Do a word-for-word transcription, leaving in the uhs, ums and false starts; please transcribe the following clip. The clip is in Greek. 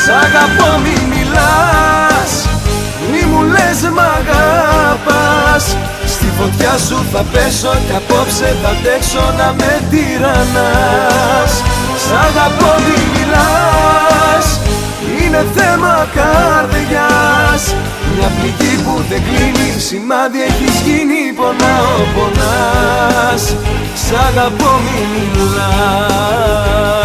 Σ' αγαπώ μη μιλάς, μη μου λες μ' αγαπάς. Στη φωτιά σου θα πέσω κι απόψε θα αντέξω να με τυραννάς. Σ' αγαπώ μη μιλάς, είναι θέμα καρδιάς. Μια πληγή που δεν κλείνει, σημάδι έχεις γίνει, πονάω, πονάς. Σ' αγαπώ μη μιλάς.